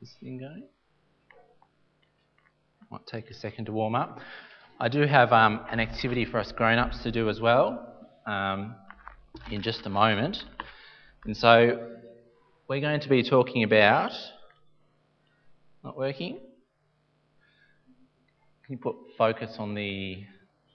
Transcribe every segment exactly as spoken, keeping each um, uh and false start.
this thing going? Might take a second to warm up. I do have um, an activity for us grown-ups to do as well um, in just a moment. And so we're going to be talking about... Not working? Can you put focus on the...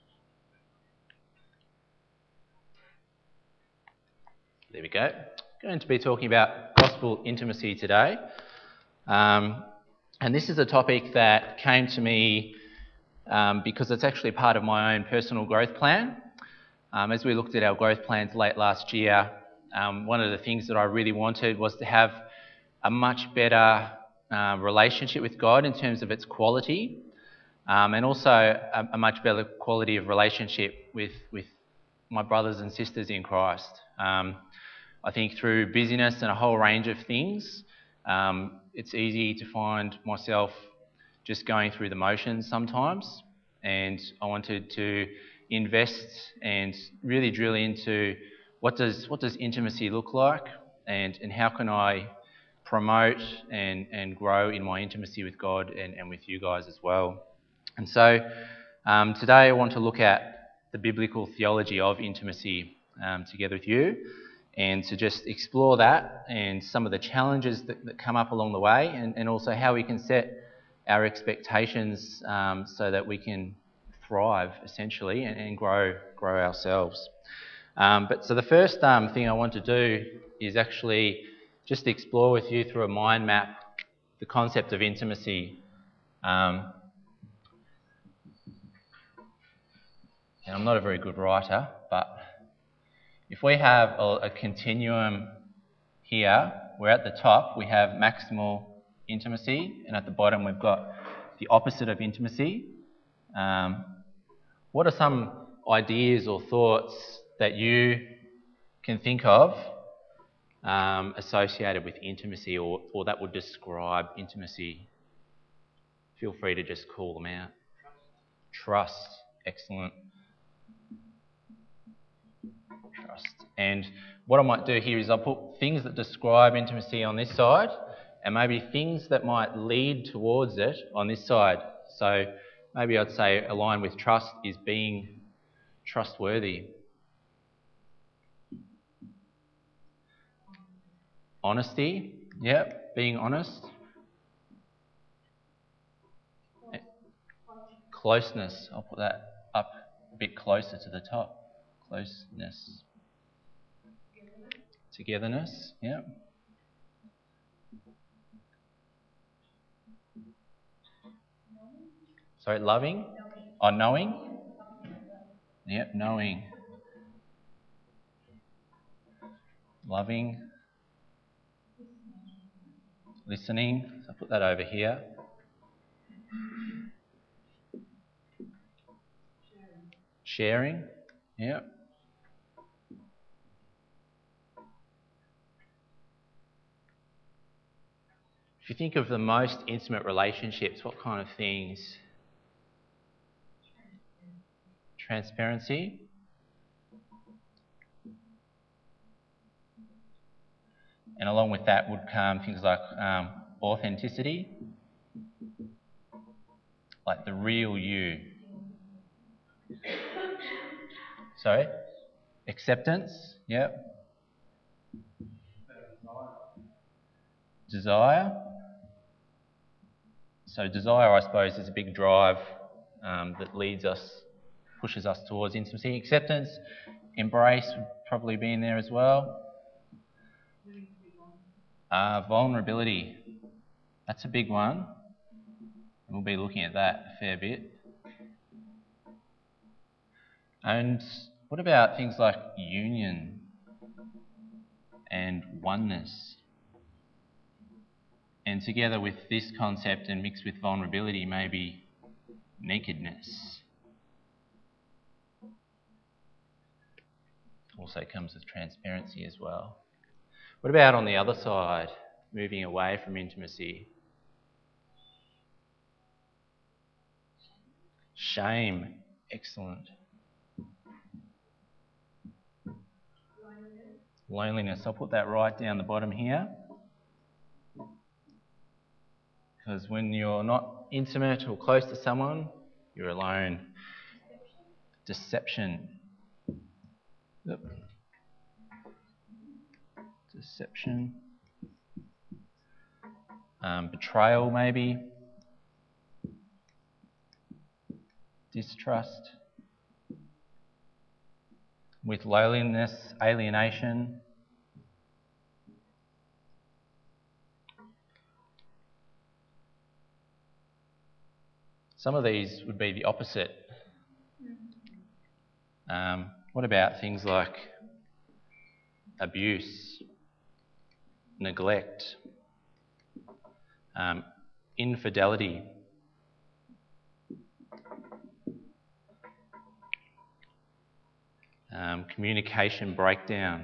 There we go. Going to be talking about gospel intimacy today. Um, and this is a topic that came to me um, because it's actually part of my own personal growth plan. Um, as we looked at our growth plans late last year, um, one of the things that I really wanted was to have a much better uh, relationship with God in terms of its quality, um, and also a, a much better quality of relationship with, with my brothers and sisters in Christ. Um, I think through busyness and a whole range of things, um, it's easy to find myself just going through the motions sometimes, and I wanted to invest and really drill into what does what does intimacy look like, and, and how can I promote and, and grow in my intimacy with God and, and with you guys as well. And so um, today I want to look at the biblical theology of intimacy um, together with you, and to just explore that and some of the challenges that, that come up along the way, and, and also how we can set our expectations um, so that we can thrive essentially and, and grow grow ourselves. Um, but so the first um, thing I want to do is actually just explore with you through a mind map the concept of intimacy. Um, and I'm not a very good writer, but if we have a, a continuum here, where at the top we have maximal intimacy, and at the bottom we've got the opposite of intimacy. Um, what are some ideas or thoughts that you can think of um, associated with intimacy, or, or that would describe intimacy? Feel free to just call them out. Trust. Excellent. Trust. And what I might do here is I'll put things that describe intimacy on this side, and maybe things that might lead towards it on this side. So maybe I'd say aligned with trust is being trustworthy. Honesty, yep, being honest. Closeness, I'll put that up a bit closer to the top. Closeness. Togetherness, yep. Sorry, loving? Oh, knowing? Yep, knowing. Loving. Listening. So I'll put that over here. Sharing. Yep. If you think of the most intimate relationships, what kind of things? Transparency. And along with that would come things like um, authenticity, like the real you. Sorry? Acceptance, yep. Desire. So desire, I suppose, is a big drive um, that leads us, pushes us towards intimacy. Acceptance, embrace would probably be in there as well. Uh, vulnerability, that's a big one. We'll be looking at that a fair bit. And what about things like union and oneness? And together with this concept and mixed with vulnerability, maybe nakedness. Also comes with transparency as well. What about on the other side, moving away from intimacy? Shame. Excellent. Loneliness. Loneliness. I'll put that right down the bottom here. Because when you're not intimate or close to someone, you're alone. Deception. Yep. Deception. Um, betrayal, maybe. Distrust. With loneliness, alienation. Some of these would be the opposite. Um, what about things like abuse, neglect, um, infidelity, um, communication breakdown,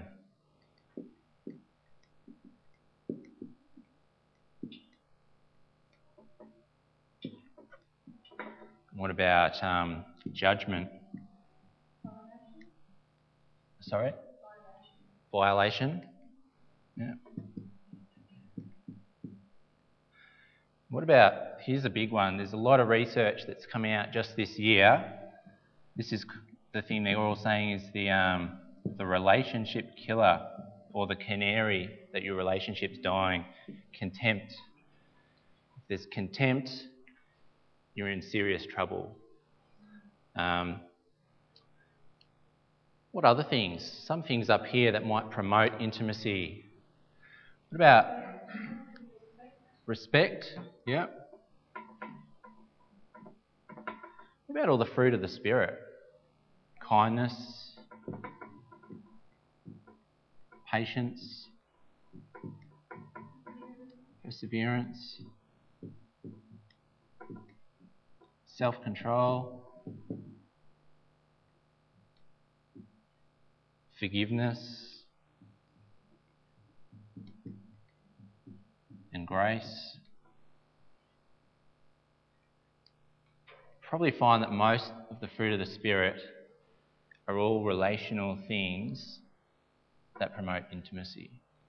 what about um, judgment? Sorry? Violation. Yeah. What about, here's a big one, there's a lot of research that's come out just this year. This is the thing they're all saying is the, um, the relationship killer, or the canary that your relationship's dying. Contempt. If there's contempt, you're in serious trouble. Um, what other things? Some things up here that might promote intimacy. What about respect? Yeah. What about all the fruit of the Spirit? Kindness, patience, perseverance, self-control, forgiveness, and grace. Probably find that most of the fruit of the Spirit are all relational things that promote intimacy.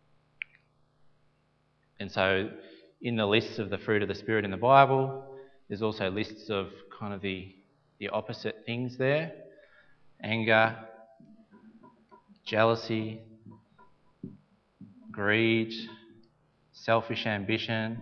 And so in the lists of the fruit of the Spirit in the Bible, there's also lists of kind of the, the opposite things there. Anger, jealousy, greed, selfish ambition.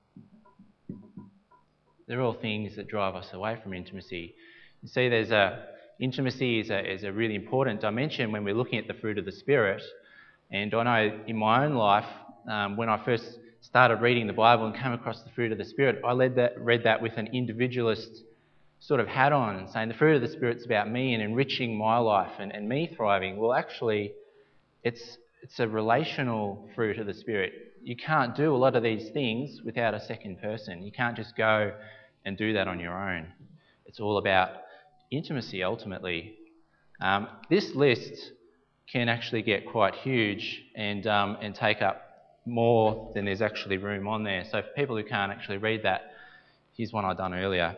They're all things that drive us away from intimacy. You see, there's a intimacy is a, is a really important dimension when we're looking at the fruit of the Spirit. And I know in my own life, um, when I first started reading the Bible and came across the fruit of the Spirit, I led that, read that with an individualist sort of hat on and saying the fruit of the Spirit's about me and enriching my life and, and me thriving. Well, actually, it's it's a relational fruit of the Spirit. You can't do a lot of these things without a second person. You can't just go and do that on your own. It's all about intimacy ultimately. Um, this list can actually get quite huge and um, and take up more than there's actually room on there. So for people who can't actually read that, here's one I've done earlier.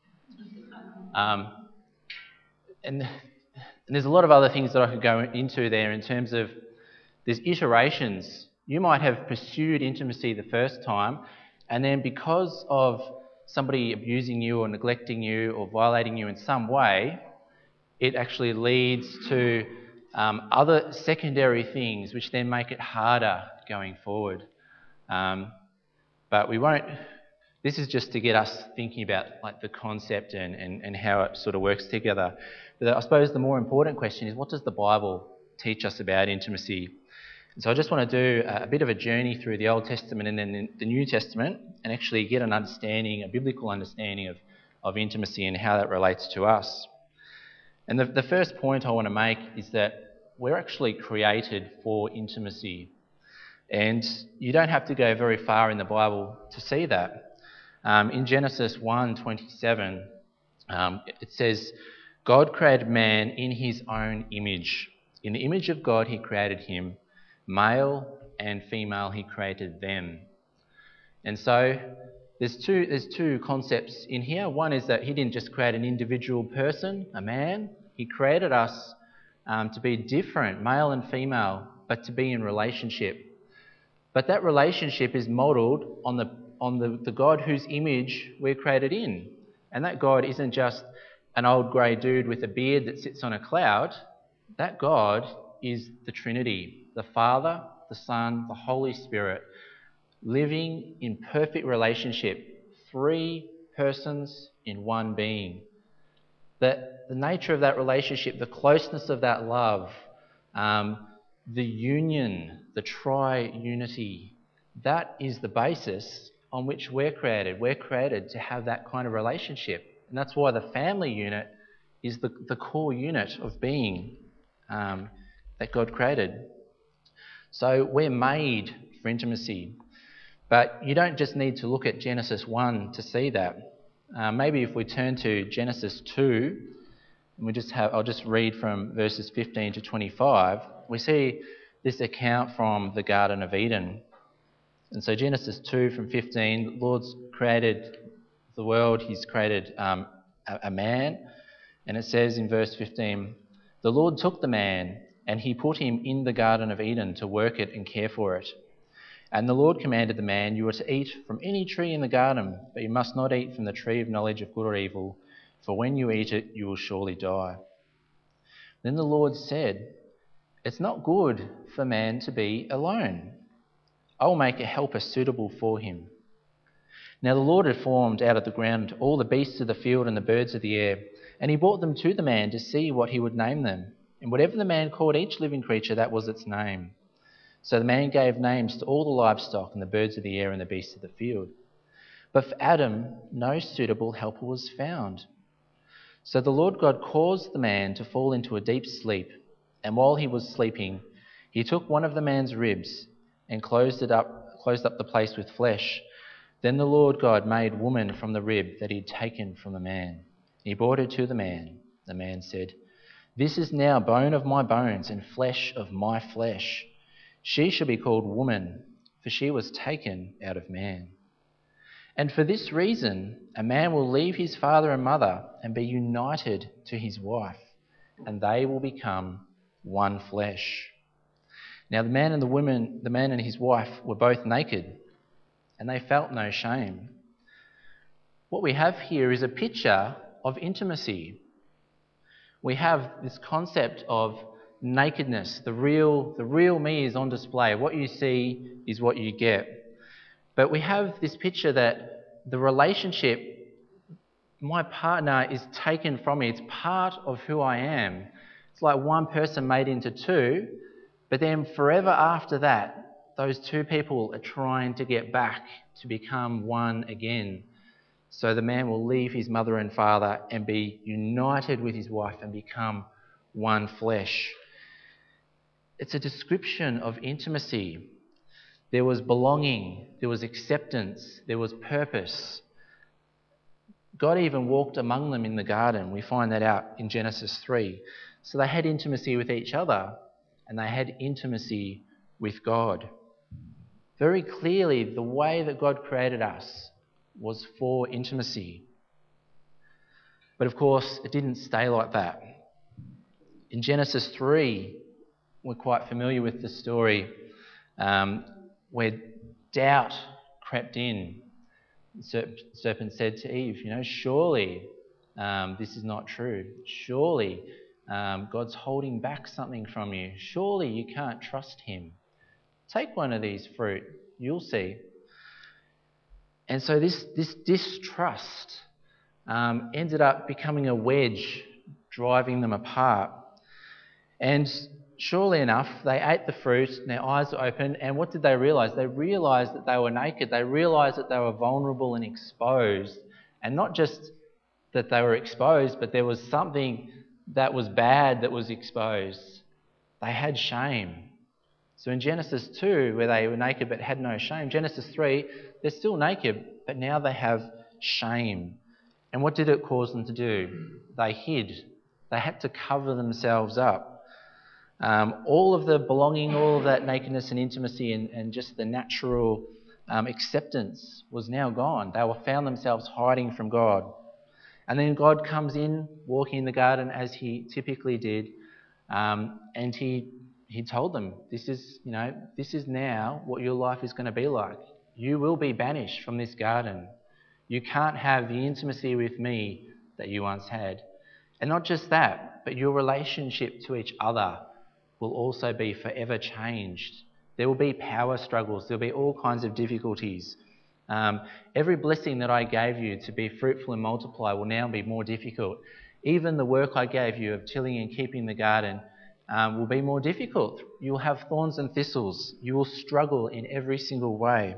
Um, and, and there's a lot of other things that I could go into there in terms of there's iterations. You might have pursued intimacy the first time, and then because of somebody abusing you or neglecting you or violating you in some way, it actually leads to um, other secondary things which then make it harder going forward. Um, but we won't... This is just to get us thinking about like the concept and, and, and how it sort of works together. But I suppose the more important question is, what does the Bible teach us about intimacy? And so I just want to do a bit of a journey through the Old Testament and then the New Testament and actually get an understanding, a biblical understanding of, of intimacy and how that relates to us. And the, the first point I want to make is that we're actually created for intimacy. And you don't have to go very far in the Bible to see that. Um, in Genesis one twenty-seven, um, it says, God created man in his own image. In the image of God he created him. Male and female he created them. And so there's two, there's two concepts in here. One is that he didn't just create an individual person, a man. He created us um, to be different, male and female, but to be in relationship. But that relationship is modelled on the on the, the God whose image we're created in. And that God isn't just an old grey dude with a beard that sits on a cloud. That God is the Trinity, the Father, the Son, the Holy Spirit, living in perfect relationship, three persons in one being. That the nature of that relationship, the closeness of that love, um, the union, the tri-unity, that is the basis on which we're created. We're created to have that kind of relationship. And that's why the family unit is the, the core unit of being um, that God created. So we're made for intimacy. But you don't just need to look at Genesis one to see that. Uh, maybe if we turn to Genesis two, and we just have, I'll just read from verses fifteen to twenty-five, we see this account from the Garden of Eden. And so Genesis two from fifteen, the Lord's created the world, he's created um, a, a man, and it says in verse fifteen, "The Lord took the man and he put him in the Garden of Eden to work it and care for it. And the Lord commanded the man, 'You are to eat from any tree in the garden, but you must not eat from the tree of knowledge of good or evil, for when you eat it, you will surely die.' Then the Lord said, 'It's not good for man to be alone. I will make a helper suitable for him.' Now the Lord had formed out of the ground all the beasts of the field and the birds of the air, and he brought them to the man to see what he would name them. And whatever the man called each living creature, that was its name. So the man gave names to all the livestock and the birds of the air and the beasts of the field. But for Adam, no suitable helper was found. So the Lord God caused the man to fall into a deep sleep, and while he was sleeping, he took one of the man's ribs and closed it up, closed up the place with flesh. Then the Lord God made woman from the rib that he had taken from the man. He brought her to the man. The man said, 'This is now bone of my bones and flesh of my flesh. She shall be called woman, for she was taken out of man. And for this reason, a man will leave his father and mother and be united to his wife, and they will become one flesh.' Now the man and the woman, the man and his wife were both naked, and they felt no shame." What we have here is a picture of intimacy. We have this concept of nakedness. The real, the real me is on display. What you see is what you get. But we have this picture that the relationship, my partner is taken from me. It's part of who I am. It's like one person made into two, but then forever after that, those two people are trying to get back to become one again. So the man will leave his mother and father and be united with his wife and become one flesh. It's a description of intimacy. There was belonging, there was acceptance, there was purpose. God even walked among them in the garden. We find that out in Genesis three. So they had intimacy with each other and they had intimacy with God. Very clearly, the way that God created us was for intimacy. But of course, it didn't stay like that. In Genesis three, we're quite familiar with the story um, where doubt crept in. The serpent said to Eve, you know, surely um, this is not true. Surely um, God's holding back something from you. Surely you can't trust him. Take one of these fruit, you'll see. And so this, this distrust um, ended up becoming a wedge, driving them apart. And surely enough, they ate the fruit and their eyes were open. And what did they realise? They realised that they were naked. They realised that they were vulnerable and exposed. And not just that they were exposed, but there was something that was bad that was exposed. They had shame. So in Genesis two, where they were naked but had no shame, Genesis three, they're still naked, but now they have shame. And what did it cause them to do? They hid. They had to cover themselves up. Um, all of the belonging, all of that nakedness and intimacy and, and just the natural um, acceptance was now gone. They were found themselves hiding from God. And then God comes in, walking in the garden as he typically did, um, and he he told them, this is, you know, this is now what your life is going to be like. you will be banished from this garden. You can't have the intimacy with me that you once had. And not just that, but your relationship to each other will also be forever changed. There will be power struggles. There will be all kinds of difficulties. Um, every blessing that I gave you to be fruitful and multiply will now be more difficult. Even the work I gave you of tilling and keeping the garden um, will be more difficult. You will have thorns and thistles. You will struggle in every single way.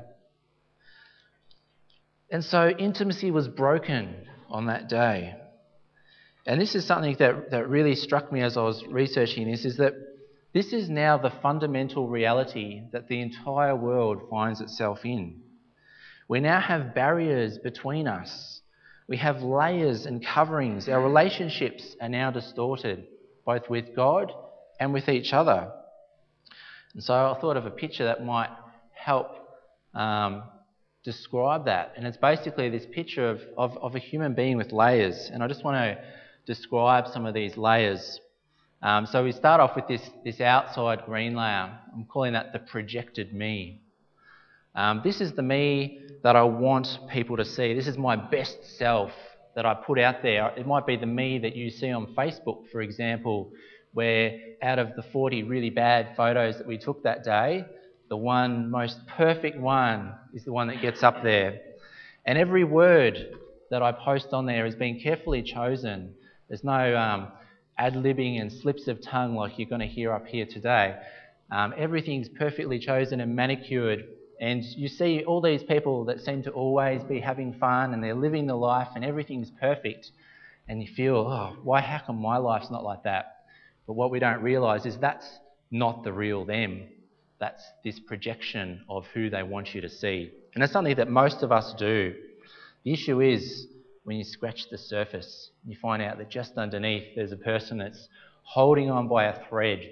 And so intimacy was broken on that day. And this is something that, that really struck me as I was researching this, is that this is now the fundamental reality that the entire world finds itself in. We now have barriers between us. We have layers and coverings. Our relationships are now distorted, both with God and with each other. And so I thought of a picture that might help um, describe that. And it's basically this picture of, of, of a human being with layers. And I just want to describe some of these layers. Um, so we start off with this, this outside green layer. I'm calling that the projected me. Um, this is the me that I want people to see. This is my best self that I put out there. It might be the me that you see on Facebook, for example, where out of the forty really bad photos that we took that day, the one most perfect one is the one that gets up there. And every word that I post on there has been carefully chosen. There's no um, ad-libbing and slips of tongue like you're going to hear up here today. Um, everything's perfectly chosen and manicured. And you see all these people that seem to always be having fun and they're living the life and everything's perfect. And you feel, oh, why, how come my life's not like that? But what we don't realise is that's not the real them. That's this projection of who they want you to see. And it's something that most of us do. The issue is when you scratch the surface, you find out that just underneath there's a person that's holding on by a thread.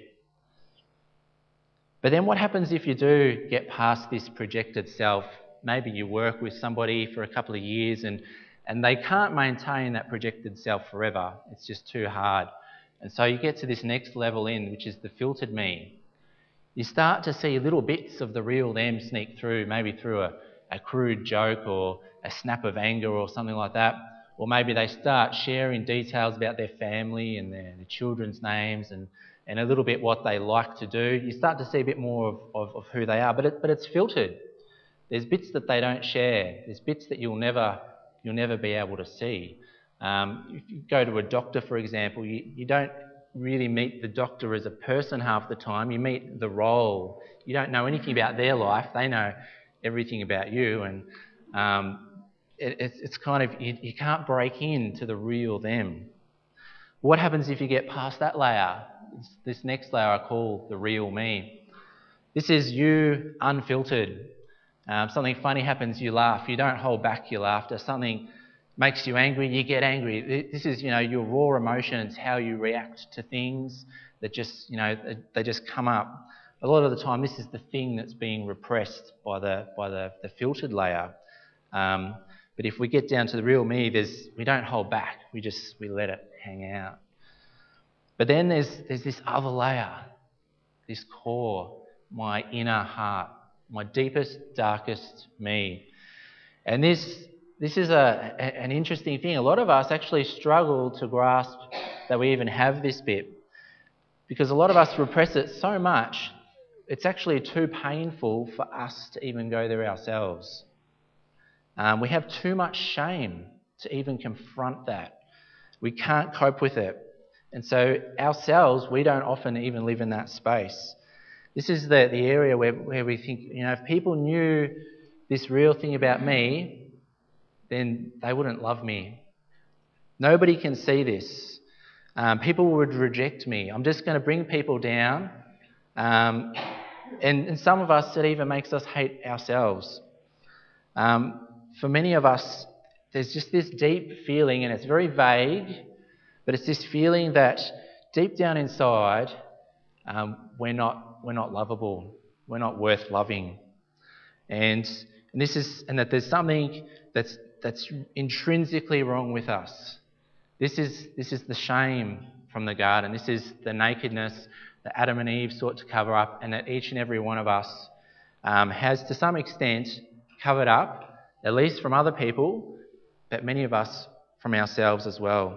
But then what happens if you do get past this projected self? Maybe you work with somebody for a couple of years and, and they can't maintain that projected self forever. It's just too hard. And so you get to this next level in, which is the filtered me. You start to see little bits of the real them sneak through, maybe through a, a crude joke or a snap of anger or something like that. Or maybe they start sharing details about their family and their, their children's names and and a little bit what they like to do. You start to see a bit more of, of, of who they are, but it, but it's filtered. There's bits that they don't share. There's bits that you'll never you'll never be able to see. Um, if you go to a doctor, for example, you, you don't really meet the doctor as a person half the time. You meet the role. You don't know anything about their life. They know everything about you, and um, it, it's, it's kind of you, you can't break into the real them. What happens if you get past that layer? This next layer I call the real me. This is you unfiltered. Um, something funny happens, you laugh. You don't hold back your laughter. Something makes you angry, you get angry. This is, you know, your raw emotions, how you react to things that just, you know, they just come up. A lot of the time, this is the thing that's being repressed by the by the, the filtered layer. Um, but if we get down to the real me, there's we don't hold back. We just we let it hang out. But then there's there's this other layer, this core, my inner heart, my deepest, darkest me. And this this is a, a an interesting thing. A lot of us actually struggle to grasp that we even have this bit, because a lot of us repress it so much, it's actually too painful for us to even go there ourselves. Um, we have too much shame to even confront that. We can't cope with it. And so ourselves, we don't often even live in that space. This is the, the area where, where we think, you know, if people knew this real thing about me, then they wouldn't love me. Nobody can see this. Um, people would reject me. I'm just going to bring people down. Um, and, and some of us, it even makes us hate ourselves. Um, for many of us, there's just this deep feeling, and it's very vague, but it's this feeling that deep down inside, um, we're not we're not lovable. We're not worth loving, and, and this is and that there's something that's that's intrinsically wrong with us. This is this is the shame from the garden. This is the nakedness that Adam and Eve sought to cover up, and that each and every one of us um, has, to some extent, covered up, at least from other people, but many of us from ourselves as well.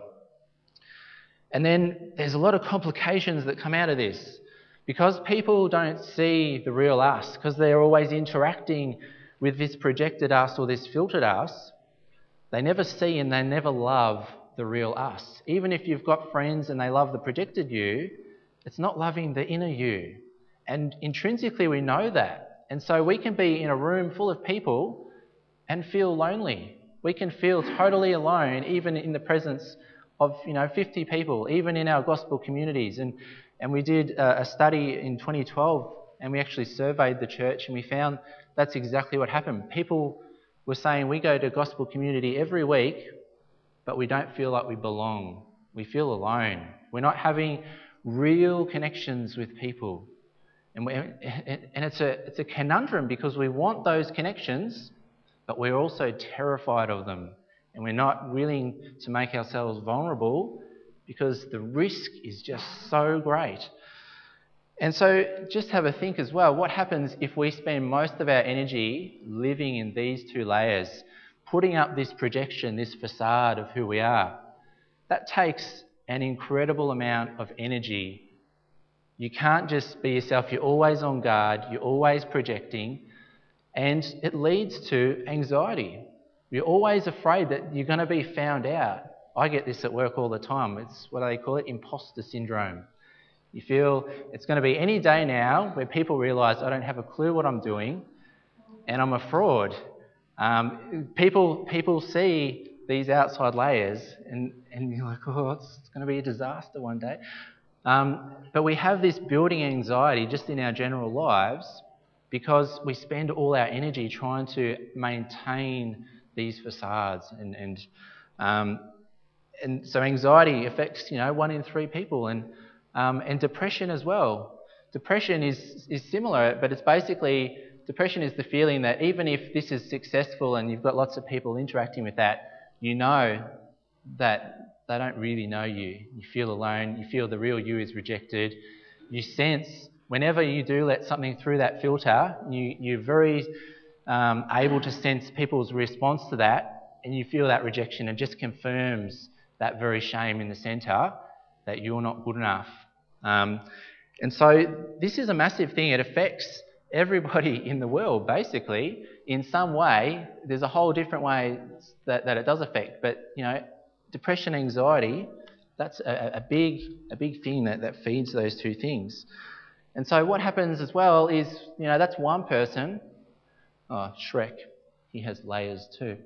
And then there's a lot of complications that come out of this. Because people don't see the real us, because they're always interacting with this projected us or this filtered us, they never see and they never love the real us. Even if you've got friends and they love the projected you, it's not loving the inner you. And intrinsically we know that. And so we can be in a room full of people and feel lonely. We can feel totally alone even in the presence of, you know, fifty people, even in our gospel communities. And And we did a study in twenty twelve and we actually surveyed the church and we found that's exactly what happened. People were saying we go to gospel community every week, but we don't feel like we belong. We feel alone. We're not having real connections with people. And, we, and it's, a, it's a conundrum because we want those connections, but we're also terrified of them. And we're not willing to make ourselves vulnerable because the risk is just so great. And so just have a think as well, what happens if we spend most of our energy living in these two layers, putting up this projection, this facade of who we are? That takes an incredible amount of energy. You can't just be yourself, you're always on guard, you're always projecting, and it leads to anxiety. You're always afraid that you're going to be found out. I get this at work all the time. It's what do they call it? Imposter syndrome. You feel it's going to be any day now where people realise I don't have a clue what I'm doing and I'm a fraud. Um, people people see these outside layers and, and you're like, oh, it's, it's going to be a disaster one day. Um, but we have this building anxiety just in our general lives because we spend all our energy trying to maintain these facades and and um, And so anxiety affects, you know, one in three people, and um, and depression as well. Depression is is similar, but it's basically, depression is the feeling that even if this is successful and you've got lots of people interacting with that, you know that they don't really know you. You feel alone, you feel the real you is rejected. You sense whenever you do let something through that filter, you, you're very um, able to sense people's response to that, and you feel that rejection. It just confirms that very shame in the centre that you're not good enough. Um, and so this is a massive thing. It affects everybody in the world, basically, in some way. There's a whole different way that, that it does affect. But, you know, depression, anxiety, that's a, a big a big thing that, that feeds those two things. And so what happens as well is, you know, that's one person. Oh, Shrek, he has layers too.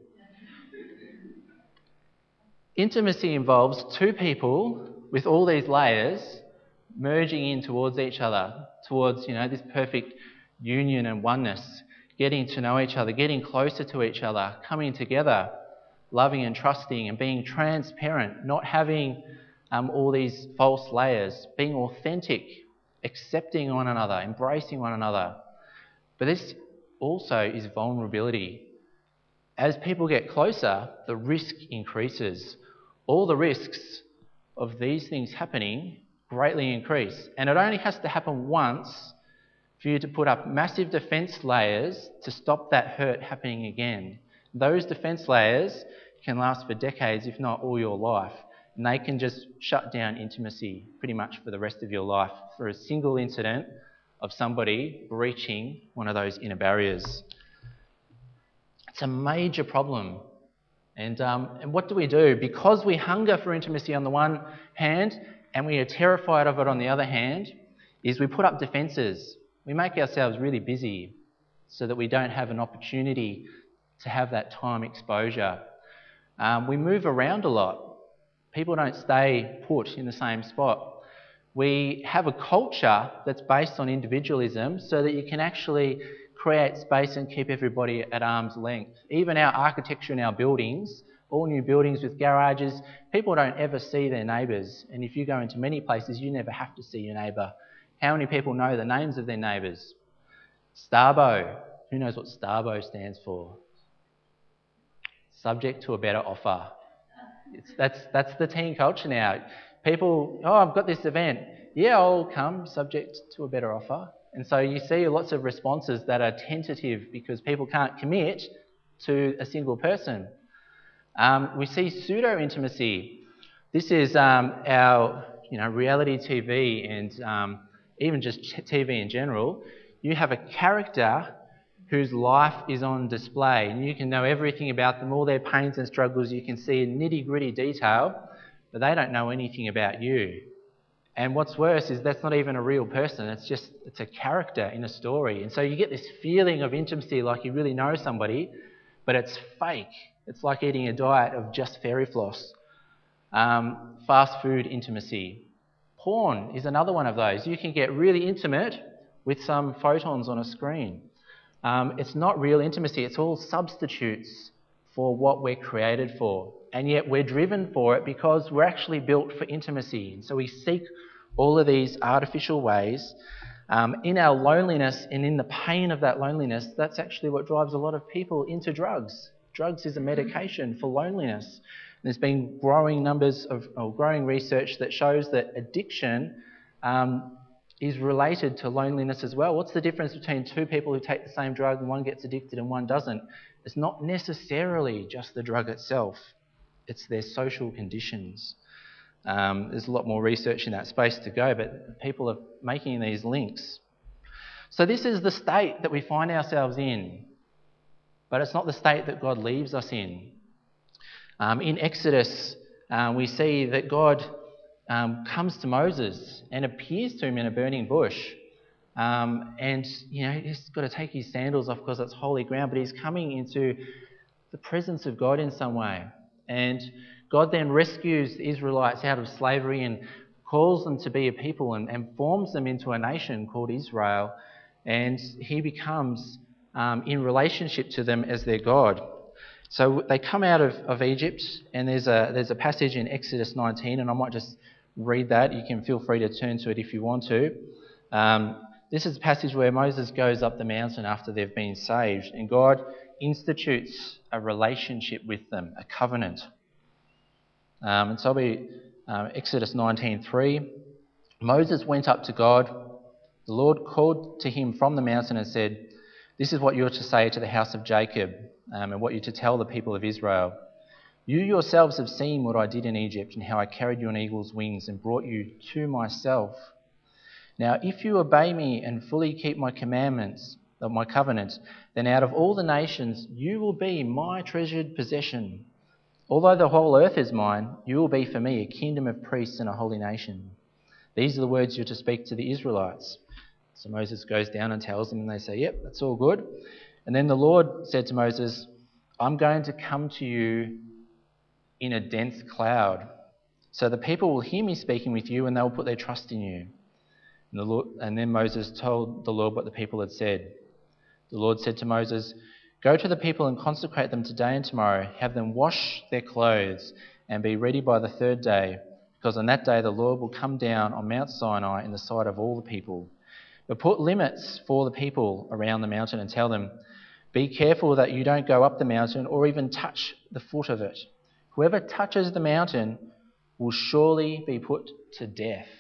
Intimacy involves two people with all these layers merging in towards each other, towards, you know, this perfect union and oneness, getting to know each other, getting closer to each other, coming together, loving and trusting and being transparent, not having um, all these false layers, being authentic, accepting one another, embracing one another. But this also is vulnerability. As people get closer, the risk increases. All the risks of these things happening greatly increase. And it only has to happen once for you to put up massive defence layers to stop that hurt happening again. Those defence layers can last for decades, if not all your life. And they can just shut down intimacy pretty much for the rest of your life for a single incident of somebody breaching one of those inner barriers. It's a major problem. And, um, and what do we do? Because we hunger for intimacy on the one hand and we are terrified of it on the other hand, is we put up defences. We make ourselves really busy so that we don't have an opportunity to have that time exposure. Um, we move around a lot. People don't stay put in the same spot. We have a culture that's based on individualism so that you can actually create space and keep everybody at arm's length. Even our architecture in our buildings, all new buildings with garages, people don't ever see their neighbours. And if you go into many places, you never have to see your neighbour. How many people know the names of their neighbours? Starbo. Who knows what Starbo stands for? Subject to a better offer. It's, that's, that's the teen culture now. People, oh, I've got this event. Yeah, I'll come, subject to a better offer. And so you see lots of responses that are tentative because people can't commit to a single person. Um, we see pseudo-intimacy. This is um, our you know, reality T V and um, even just T V in general. You have a character whose life is on display, and you can know everything about them, all their pains and struggles. You can see in nitty-gritty detail, but they don't know anything about you. And what's worse is that's not even a real person. It's just it's a character in a story. And so you get this feeling of intimacy like you really know somebody, but it's fake. It's like eating a diet of just fairy floss. Um, fast food intimacy. Porn is another one of those. You can get really intimate with some photons on a screen. Um, it's not real intimacy. It's all substitutes for what we're created for. And yet we're driven for it because we're actually built for intimacy. And so we seek all of these artificial ways. Um, in our loneliness and in the pain of that loneliness, that's actually what drives a lot of people into drugs. Drugs is a medication for loneliness. There's been growing numbers of, or growing research that shows that addiction um, is related to loneliness as well. What's the difference between two people who take the same drug and one gets addicted and one doesn't? It's not necessarily just the drug itself. It's their social conditions. Um, there's a lot more research in that space to go, but people are making these links. So this is the state that we find ourselves in, but it's not the state that God leaves us in. Um, in Exodus, uh, we see that God um, comes to Moses and appears to him in a burning bush. Um, and, you know, he's got to take his sandals off because it's holy ground, but he's coming into the presence of God in some way. And God then rescues the Israelites out of slavery and calls them to be a people and, and forms them into a nation called Israel. And he becomes um, in relationship to them as their God. So they come out of, of Egypt, and there's a there's a passage in Exodus nineteen, and I might just read that. You can feel free to turn to it if you want to. Um, this is a passage where Moses goes up the mountain after they've been saved, and God institutes a relationship with them, a covenant. Um, and so I'll be uh, Exodus nineteen three. Moses went up to God. The Lord called to him from the mountain and said, "This is what you are to say to the house of Jacob, um, and what you are to tell the people of Israel. You yourselves have seen what I did in Egypt and how I carried you on eagle's wings and brought you to myself. Now, if you obey me and fully keep my commandments of my covenant, then out of all the nations you will be my treasured possession. Although the whole earth is mine, you will be for me a kingdom of priests and a holy nation. These are the words you're to speak to the Israelites." So Moses goes down and tells them, and they say, "Yep, that's all good." And then the Lord said to Moses, "I'm going to come to you in a dense cloud. So the people will hear me speaking with you and they will put their trust in you." And, the Lord, and then Moses told the Lord what the people had said. The Lord said to Moses, "Go to the people and consecrate them today and tomorrow. Have them wash their clothes and be ready by the third day, because on that day the Lord will come down on Mount Sinai in the sight of all the people. But put limits for the people around the mountain and tell them, be careful that you don't go up the mountain or even touch the foot of it. Whoever touches the mountain will surely be put to death."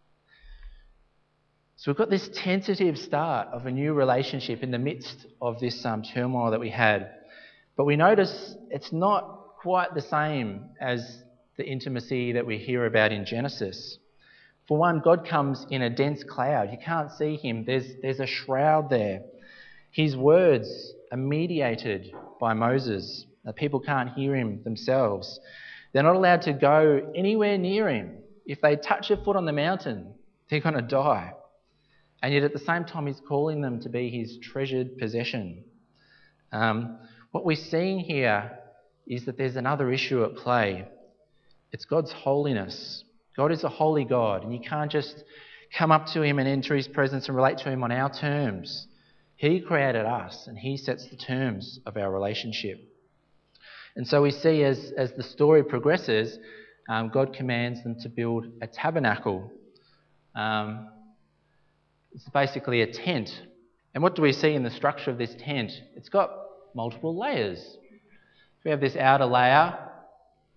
So we've got this tentative start of a new relationship in the midst of this um, turmoil that we had. But we notice it's not quite the same as the intimacy that we hear about in Genesis. For one, God comes in a dense cloud. You can't see him. There's, there's a shroud there. His words are mediated by Moses. The people can't hear him themselves. They're not allowed to go anywhere near him. If they touch a foot on the mountain, they're going to die. And yet at the same time, he's calling them to be his treasured possession. Um, what we're seeing here is that there's another issue at play. It's God's holiness. God is a holy God, and you can't just come up to him and enter his presence and relate to him on our terms. He created us, and he sets the terms of our relationship. And so we see as, as the story progresses, um, God commands them to build a tabernacle. Um, it's basically a tent. And what do we see in the structure of this tent? It's got multiple layers. We have this outer layer,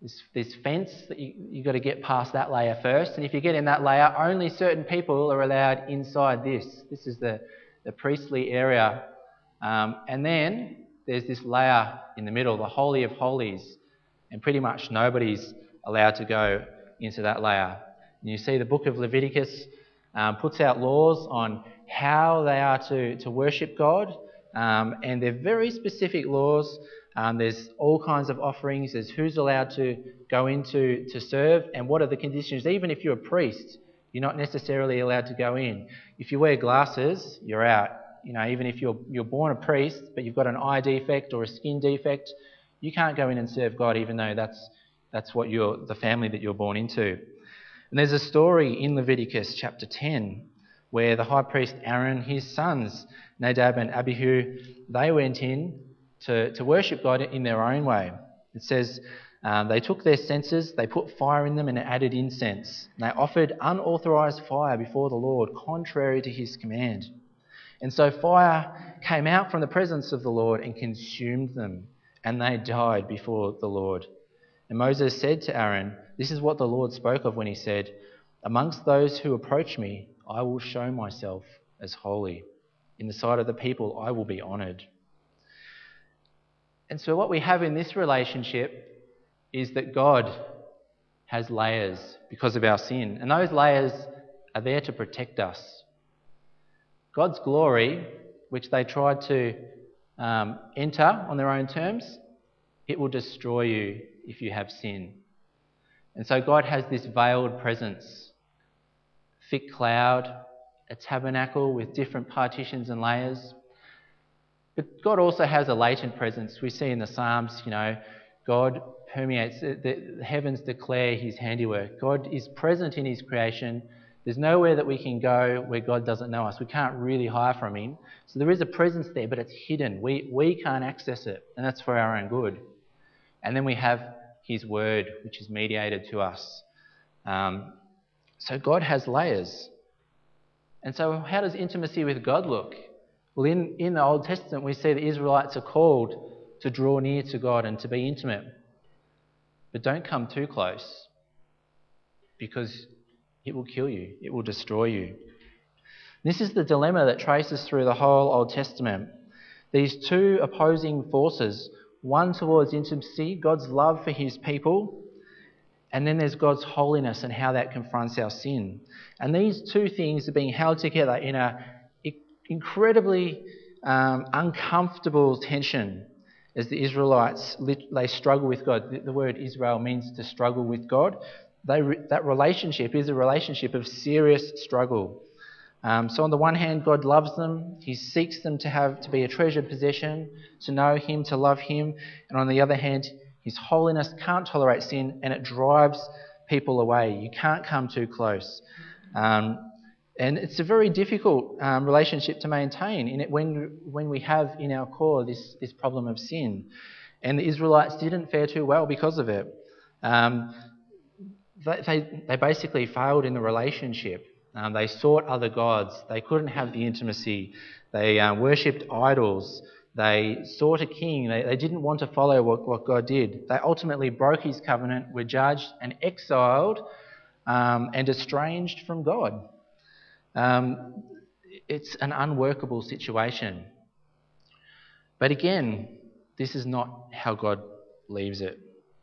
This, this fence, that you, you've got to get past that layer first. And if you get in that layer, only certain people are allowed inside this. This is the, the priestly area. Um, and then there's this layer in the middle, the Holy of Holies. And pretty much nobody's allowed to go into that layer. And you see the book of Leviticus um, puts out laws on how they are to, to worship God. Um, and they're very specific laws. Um, there's all kinds of offerings. There's who's allowed to go into to serve and what are the conditions. Even if you're a priest, you're not necessarily allowed to go in. If you wear glasses, you're out. You know, even if you're you're born a priest, but you've got an eye defect or a skin defect, you can't go in and serve God, even though that's that's what you're the family that you're born into. And there's a story in Leviticus chapter ten where the high priest Aaron, his sons Nadab and Abihu, they went in to, to worship God in their own way. It says um, they took their censers, they put fire in them and added incense. And they offered unauthorised fire before the Lord, contrary to his command. And so fire came out from the presence of the Lord and consumed them, and they died before the Lord. And Moses said to Aaron, "This is what the Lord spoke of when he said, 'Amongst those who approach me, I will show myself as holy. In the sight of the people, I will be honoured.'" And so what we have in this relationship is that God has layers because of our sin. And those layers are there to protect us. God's glory, which they tried to um, enter on their own terms, it will destroy you if you have sin. And so God has this veiled presence, thick cloud, a tabernacle with different partitions and layers. But God also has a latent presence. We see in the Psalms, you know, God permeates, the, the heavens declare his handiwork. God is present in his creation. There's nowhere that we can go where God doesn't know us. We can't really hide from him. So there is a presence there, but it's hidden. We, we can't access it, and that's for our own good. And then we have his word, which is mediated to us. Um, so God has layers. And so how does intimacy with God look? Well, in, in the Old Testament, we see the Israelites are called to draw near to God and to be intimate. But don't come too close, because it will kill you. It will destroy you. This is the dilemma that traces through the whole Old Testament. These two opposing forces, one towards intimacy, God's love for his people, and then there's God's holiness and how that confronts our sin. And these two things are being held together in a incredibly um, uncomfortable tension as the Israelites, they struggle with God. The, the word Israel means to struggle with God. They, that relationship is a relationship of serious struggle. Um, so on the one hand, God loves them. He seeks them to have to be a treasured possession, to know him, to love him. And on the other hand, his holiness can't tolerate sin, and it drives people away. You can't come too close. Um, And it's a very difficult um, relationship to maintain in it when when we have in our core this, this problem of sin. And the Israelites didn't fare too well because of it. Um, they, they, they basically failed in the relationship. Um, they sought other gods. They couldn't have the intimacy. They uh, worshipped idols. They sought a king. They, they didn't want to follow what, what God did. They ultimately broke his covenant, were judged and exiled um, and estranged from God. Um, it's an unworkable situation. But again, this is not how God leaves it.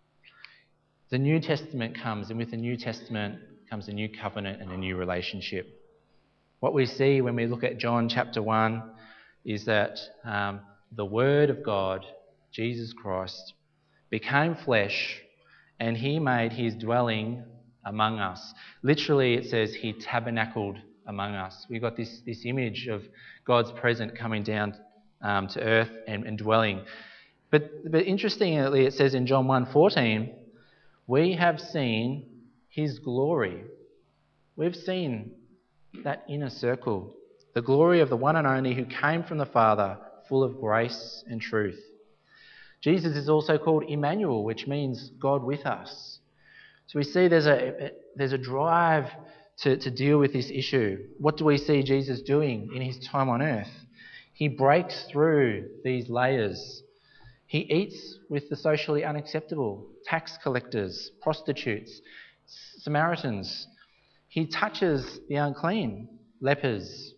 The New Testament comes, and with the New Testament comes a new covenant and a new relationship. What we see when we look at John chapter one is that um, the Word of God, Jesus Christ, became flesh, and he made his dwelling among us. Literally, it says he tabernacled among us. We've got this, this image of God's presence coming down um, to earth and, and dwelling. But, but interestingly, it says in John one fourteen, we have seen his glory. We've seen that inner circle, the glory of the one and only who came from the Father, full of grace and truth. Jesus is also called Emmanuel, which means God with us. So we see there's a, there's a drive To, to deal with this issue. What do we see Jesus doing in his time on earth? He breaks through these layers. He eats with the socially unacceptable, tax collectors, prostitutes, Samaritans. He touches the unclean, lepers.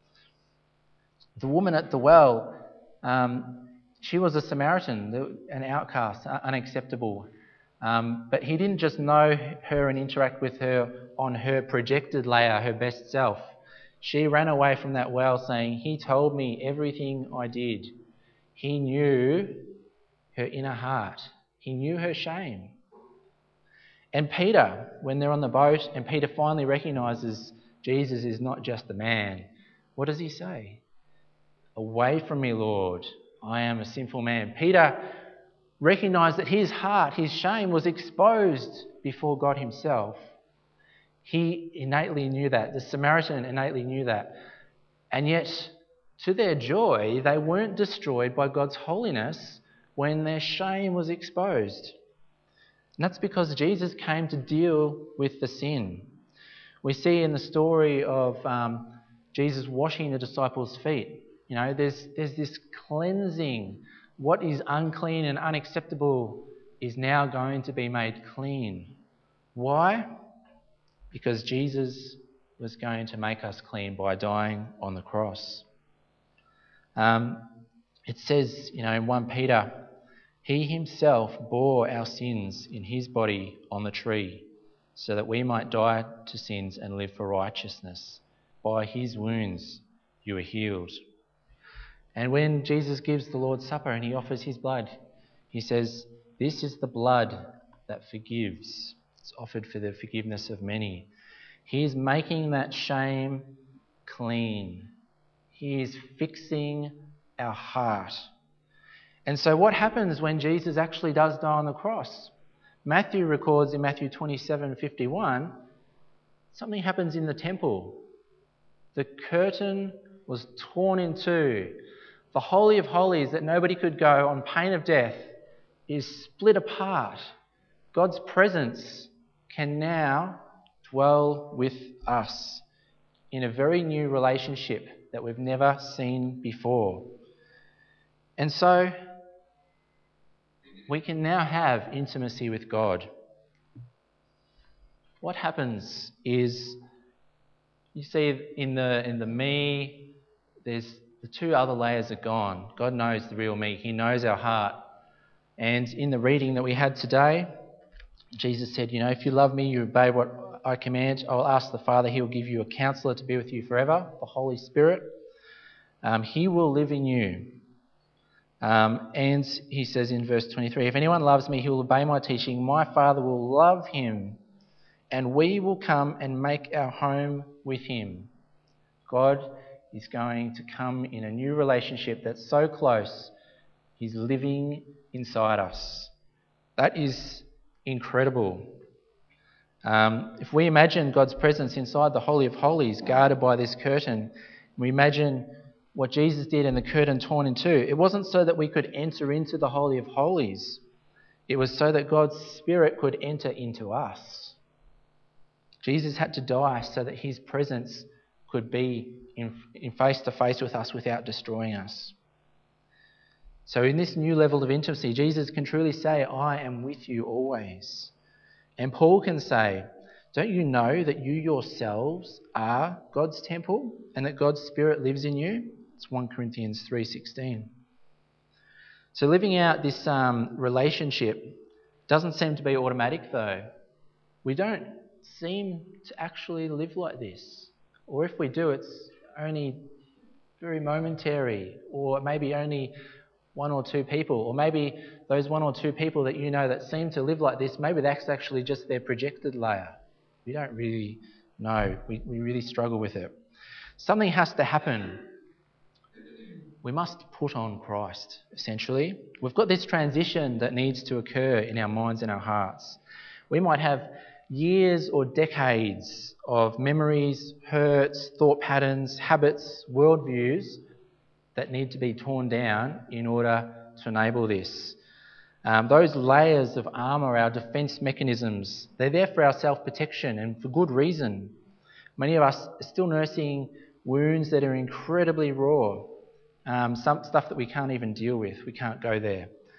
The woman at the well, um, she was a Samaritan, an outcast, unacceptable. Um, but he didn't just know her and interact with her on her projected layer, her best self. She ran away from that well saying, "He told me everything I did." He knew her inner heart. He knew her shame. And Peter, when they're on the boat and Peter finally recognises Jesus is not just a man, what does he say? "Away from me, Lord, I am a sinful man." Peter recognised that his heart, his shame was exposed before God himself. He innately knew that. The Samaritan innately knew that. And yet, to their joy, they weren't destroyed by God's holiness when their shame was exposed. And that's because Jesus came to deal with the sin. We see in the story of um, Jesus washing the disciples' feet, you know, there's, there's this cleansing. What is unclean and unacceptable is now going to be made clean. Why? Because Jesus was going to make us clean by dying on the cross. Um, it says, you know, in First Peter, "He himself bore our sins in his body on the tree, so that we might die to sins and live for righteousness. By his wounds you were healed." And when Jesus gives the Lord's Supper and he offers his blood, he says, "This is the blood that forgives." It's offered for the forgiveness of many. He is making that shame clean. He is fixing our heart. And so what happens when Jesus actually does die on the cross? Matthew records in Matthew twenty-seven fifty-one, something happens in the temple. The curtain was torn in two. The Holy of Holies that nobody could go on pain of death is split apart. God's presence can now dwell with us in a very new relationship that we've never seen before. And so we can now have intimacy with God. What happens is, you see in the in the me, there's the two other layers are gone. God knows the real me. He knows our heart. And in the reading that we had today, Jesus said, you know, "If you love me, you obey what I command. I will ask the Father, he will give you a counsellor to be with you forever, the Holy Spirit. Um, he will live in you." Um, and he says in verse twenty-three, "If anyone loves me, he will obey my teaching. My Father will love him, and we will come and make our home with him." God is going to come in a new relationship that's so close, he's living inside us. That is incredible. Um, if we imagine God's presence inside the Holy of Holies, guarded by this curtain, we imagine what Jesus did and the curtain torn in two. It wasn't so that we could enter into the Holy of Holies. It was so that God's Spirit could enter into us. Jesus had to die so that his presence could be in, in face-to-face with us without destroying us. So in this new level of intimacy, Jesus can truly say, "I am with you always." And Paul can say, "Don't you know that you yourselves are God's temple and that God's Spirit lives in you?" It's First Corinthians three sixteen. So living out this um, relationship doesn't seem to be automatic though. We don't seem to actually live like this. Or if we do, it's only very momentary, or maybe only one or two people, or maybe those one or two people that you know that seem to live like this, maybe that's actually just their projected layer. We don't really know. We, we really struggle with it. Something has to happen. We must put on Christ, essentially. We've got this transition that needs to occur in our minds and our hearts. We might have years or decades of memories, hurts, thought patterns, habits, worldviews that need to be torn down in order to enable this. Um, those layers of armour, our defence mechanisms, they're there for our self-protection and for good reason. Many of us are still nursing wounds that are incredibly raw, um, some stuff that we can't even deal with. We can't go there.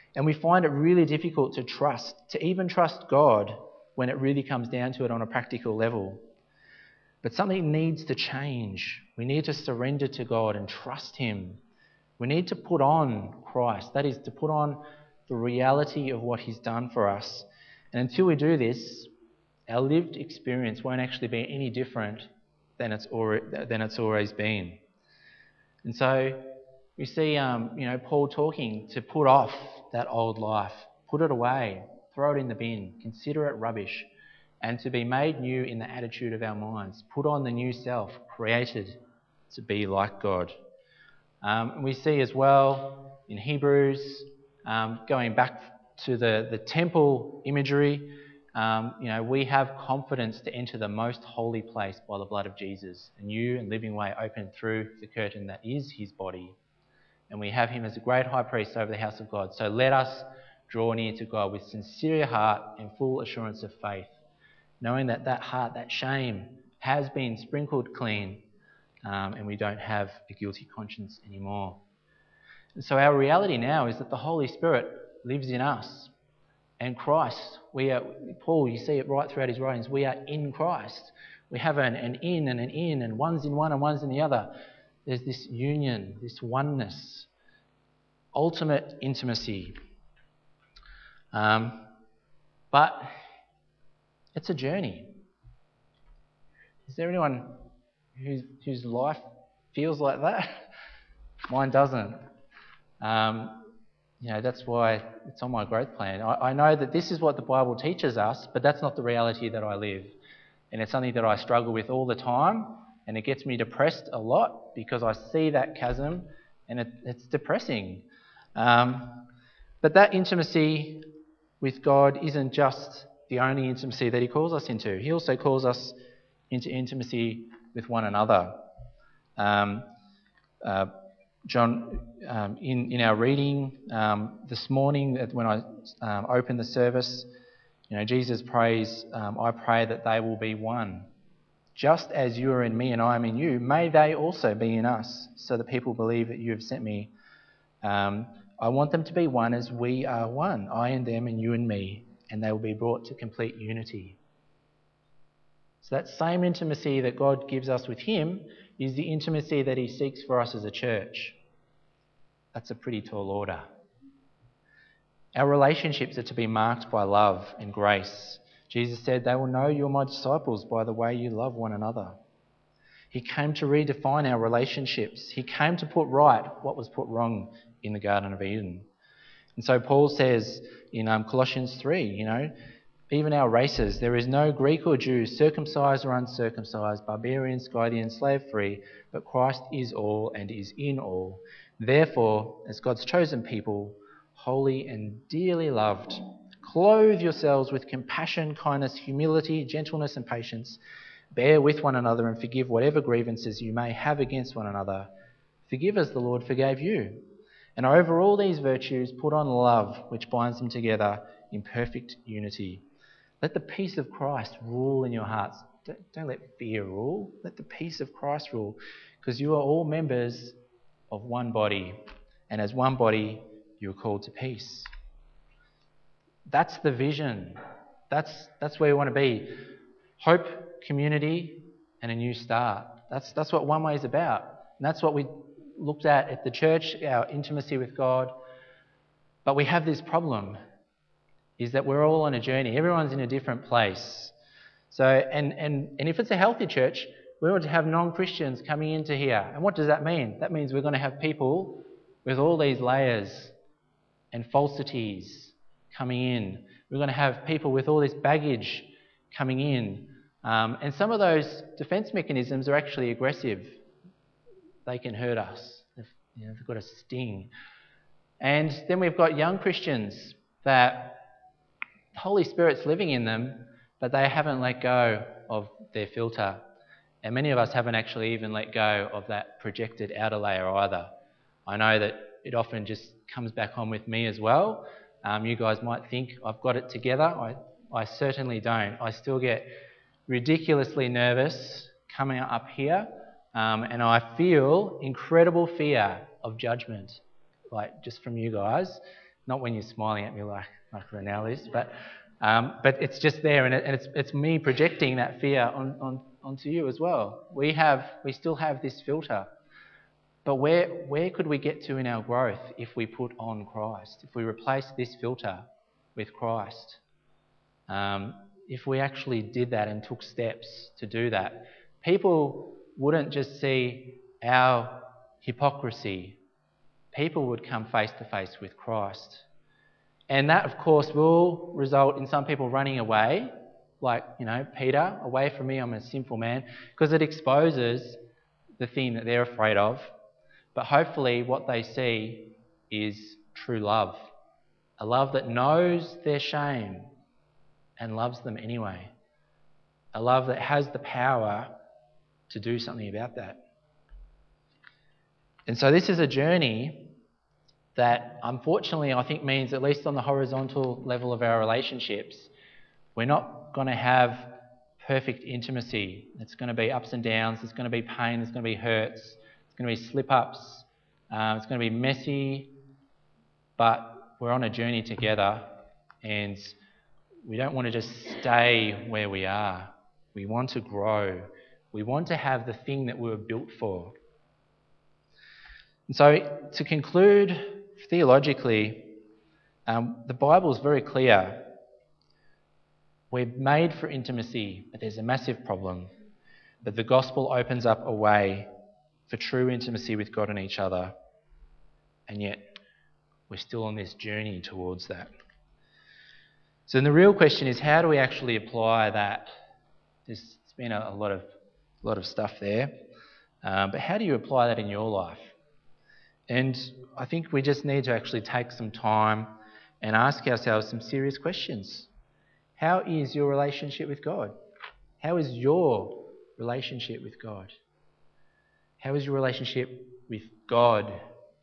And we find it really difficult to trust, to even trust God when it really comes down to it on a practical level. But something needs to change. We need to surrender to God and trust him. We need to put on Christ. That is, to put on the reality of what he's done for us. And until we do this, our lived experience won't actually be any different than it's already, than it's always been. And so we see, um, you know, Paul talking to put off that old life, put it away, throw it in the bin, consider it rubbish, and to be made new in the attitude of our minds. Put on the new self, created to be like God. Um, and we see as well in Hebrews, um, going back to the, the temple imagery, um, you know, we have confidence to enter the most holy place by the blood of Jesus, a new and living way opened through the curtain that is his body. And we have him as a great high priest over the house of God. So let us draw near to God with sincere heart and full assurance of faith, knowing that that heart, that shame, has been sprinkled clean, um, and we don't have a guilty conscience anymore. And so our reality now is that the Holy Spirit lives in us. And Christ, we are, Paul, you see it right throughout his writings, we are in Christ. We have an, an in and an in, and one's in one and one's in the other. There's this union, this oneness, ultimate intimacy. Um, but it's a journey. Is there anyone whose, whose life feels like that? Mine doesn't. Um, you know, that's why it's on my growth plan. I, I know that this is what the Bible teaches us, but that's not the reality that I live. And it's something that I struggle with all the time, and it gets me depressed a lot because I see that chasm, and it, it's depressing. Um, but that intimacy with God isn't just the only intimacy that he calls us into. He also calls us into intimacy with one another. Um, uh, John, um, in, in our reading um, this morning, when I um, opened the service, you know, Jesus prays, um, I pray that they will be one. Just as you are in me and I am in you, may they also be in us, so that people believe that you have sent me. Um, I want them to be one as we are one, I and them and you and me, and they will be brought to complete unity. So that same intimacy that God gives us with him is the intimacy that he seeks for us as a church. That's a pretty tall order. Our relationships are to be marked by love and grace. Jesus said, they will know you're my disciples by the way you love one another. He came to redefine our relationships. He came to put right what was put wrong in the Garden of Eden. And so Paul says in um, Colossians three, you know, even our races, there is no Greek or Jew, circumcised or uncircumcised, barbarian, Scythian, slave-free, but Christ is all and is in all. Therefore, as God's chosen people, holy and dearly loved, clothe yourselves with compassion, kindness, humility, gentleness and patience. Bear with one another and forgive whatever grievances you may have against one another. Forgive as the Lord forgave you. And over all these virtues, put on love, which binds them together in perfect unity. Let the peace of Christ rule in your hearts. Don't, don't let fear rule. Let the peace of Christ rule, because you are all members of one body, and as one body, you are called to peace. That's the vision. That's that's where we want to be. Hope, community, and a new start. That's that's what One Way is about. And that's what we looked at at the church, our intimacy with God. But we have this problem, is that we're all on a journey. Everyone's in a different place. So, and, and, and if it's a healthy church, we want to have non-Christians coming into here. And what does that mean? That means we're going to have people with all these layers and falsities coming in. We're going to have people with all this baggage coming in. Um, and some of those defence mechanisms are actually aggressive. They can hurt us. They've, you know, they've got a sting. And then we've got young Christians that the Holy Spirit's living in them, but they haven't let go of their filter. And many of us haven't actually even let go of that projected outer layer either. I know that it often just comes back on with me as well. Um, you guys might think I've got it together. I, I certainly don't. I still get ridiculously nervous coming up here, um, and I feel incredible fear of judgment, like just from you guys. not when you're smiling at me like, like Ronell is, but um, but it's just there, and, it, and it's it's me projecting that fear on, on onto you as well. We have we still have this filter, but where where could we get to in our growth if we put on Christ? If we replace this filter with Christ? Um, if we actually did that and took steps to do that, people wouldn't just see our hypocrisy. People would come face to face with Christ. And that, of course, will result in some people running away, like, you know, Peter, away from me, I'm a sinful man, because it exposes the thing that they're afraid of. But hopefully what they see is true love, a love that knows their shame and loves them anyway, a love that has the power to do something about that. And so this is a journey that unfortunately I think means, at least on the horizontal level of our relationships, we're not going to have perfect intimacy. It's going to be ups and downs, there's going to be pain, there's going to be hurts, there's going to be slip-ups, um, it's going to be messy, but we're on a journey together, and we don't want to just stay where we are. We want to grow. We want to have the thing that we were built for. And so to conclude, theologically, um, the Bible is very clear. We're made for intimacy, but there's a massive problem. But the gospel opens up a way for true intimacy with God and each other. And yet we're still on this journey towards that. So then the real question is, how do we actually apply that? There's been a, a lot of a lot of stuff there. Um, but how do you apply that in your life? And I think we just need to actually take some time and ask ourselves some serious questions. How is your relationship with God? How is your relationship with God? How is your relationship with God?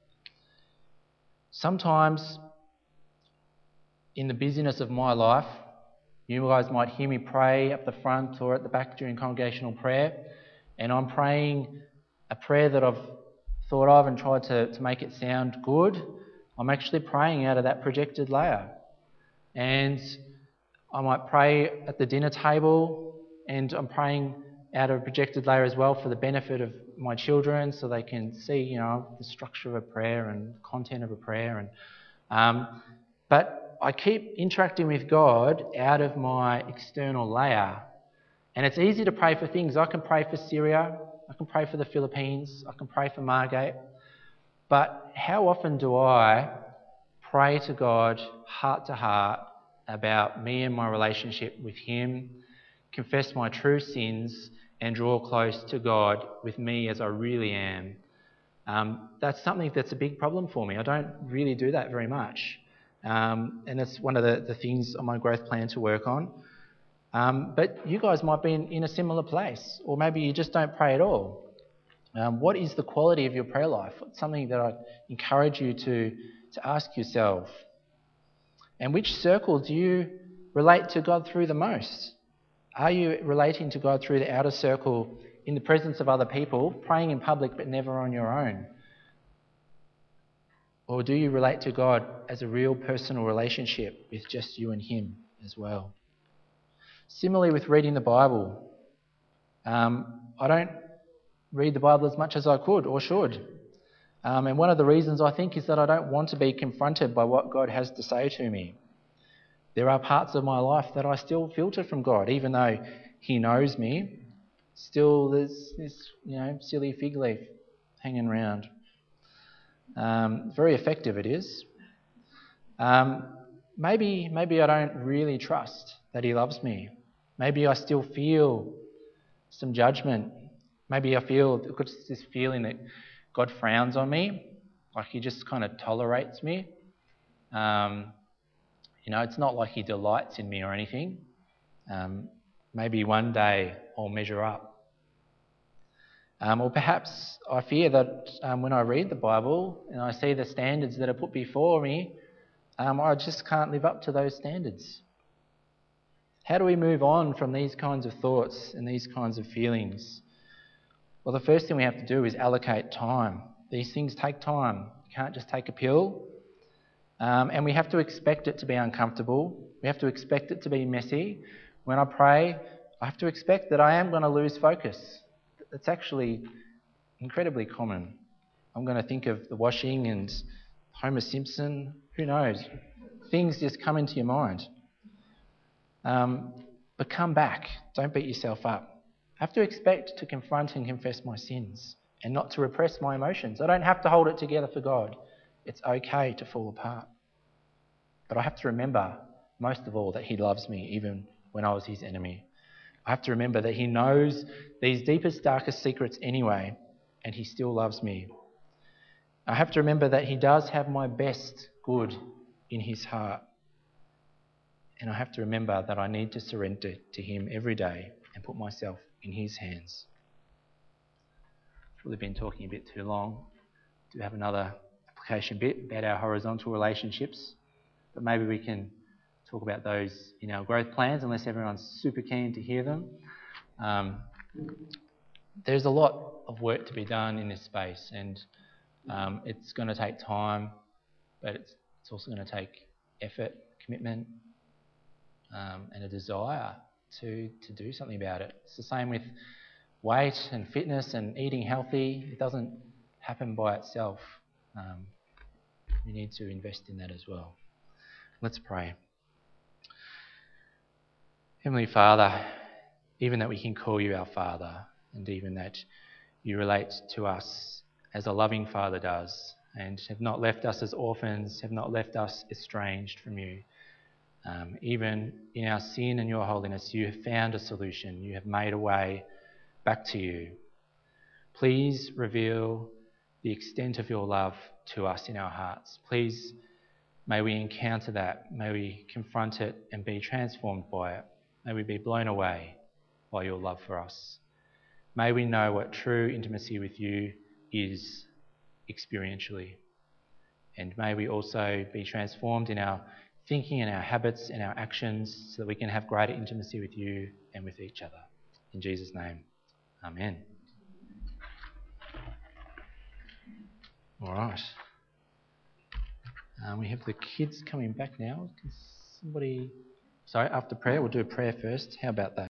Sometimes in the busyness of my life, you guys might hear me pray up the front or at the back during congregational prayer, and I'm praying a prayer that I've thought of and tried to, to make it sound good. I'm actually praying out of that projected layer. And I might pray at the dinner table, and I'm praying out of a projected layer as well for the benefit of my children, so they can see, you know, the structure of a prayer and content of a prayer. And um, but I keep interacting with God out of my external layer. And it's easy to pray for things. I can pray for Syria, I can pray for the Philippines, I can pray for Margate. But how often do I pray to God heart to heart about me and my relationship with Him, confess my true sins, and draw close to God with me as I really am? Um, that's something that's a big problem for me. I don't really do that very much. Um, and that's one of the, the things on my growth plan to work on. Um, but you guys might be in, in a similar place, or maybe you just don't pray at all. Um, what is the quality of your prayer life? It's something that I encourage you to, to ask yourself. And which circle do you relate to God through the most? Are you relating to God through the outer circle in the presence of other people, praying in public but never on your own? Or do you relate to God as a real personal relationship with just you and Him as well? Similarly with reading the Bible, um, I don't read the Bible as much as I could or should. Um, and one of the reasons I think is that I don't want to be confronted by what God has to say to me. There are parts of my life that I still filter from God, even though He knows me. Still, there's this, you know, silly fig leaf hanging around. Um, very effective it is. Um, maybe, maybe I don't really trust that He loves me. Maybe I still feel some judgment. Maybe I feel this feeling that God frowns on me, like He just kind of tolerates me. Um, you know, it's not like He delights in me or anything. Um, maybe one day I'll measure up. Um, or perhaps I fear that um, when I read the Bible and I see the standards that are put before me, um, I just can't live up to those standards. How do we move on from these kinds of thoughts and these kinds of feelings? Well, the first thing we have to do is allocate time. These things take time. You can't just take a pill Um, and we have to expect it to be uncomfortable. We have to expect it to be messy. When I pray, I have to expect that I am going to lose focus. It's actually incredibly common. I'm going to think of the washing and Homer Simpson. Who knows? Things just come into your mind. Um, but come back. Don't beat yourself up. I have to expect to confront and confess my sins and not to repress my emotions. I don't have to hold it together for God. It's okay to fall apart. But I have to remember, most of all, that he loves me even when I was his enemy. I have to remember that he knows these deepest, darkest secrets anyway, and he still loves me. I have to remember that he does have my best good in his heart. And I have to remember that I need to surrender to him every day and put myself in his hands. I've really been talking a bit too long. Do have another application bit about our horizontal relationships, but maybe we can talk about those in our growth plans, unless everyone's super keen to hear them. Um, there's a lot of work to be done in this space, and um, it's going to take time, but it's, it's also going to take effort, commitment, um, and a desire to, to do something about it. It's the same with weight and fitness and eating healthy. It doesn't happen by itself. Um, we need to invest in that as well. Let's pray. Heavenly Father, even that we can call you our Father, and even that you relate to us as a loving Father does, and have not left us as orphans, have not left us estranged from you. Um, even in our sin and your holiness, you have found a solution. You have made a way back to you. Please reveal the extent of your love to us in our hearts. Please, may we encounter that. May we confront it and be transformed by it. May we be blown away by your love for us. May we know what true intimacy with you is experientially. And may we also be transformed in our thinking and our habits and our actions so that we can have greater intimacy with you and with each other. In Jesus' name, amen. All right. Um, we have the kids coming back now. Can somebody... Sorry, after prayer, we'll do a prayer first. How about that?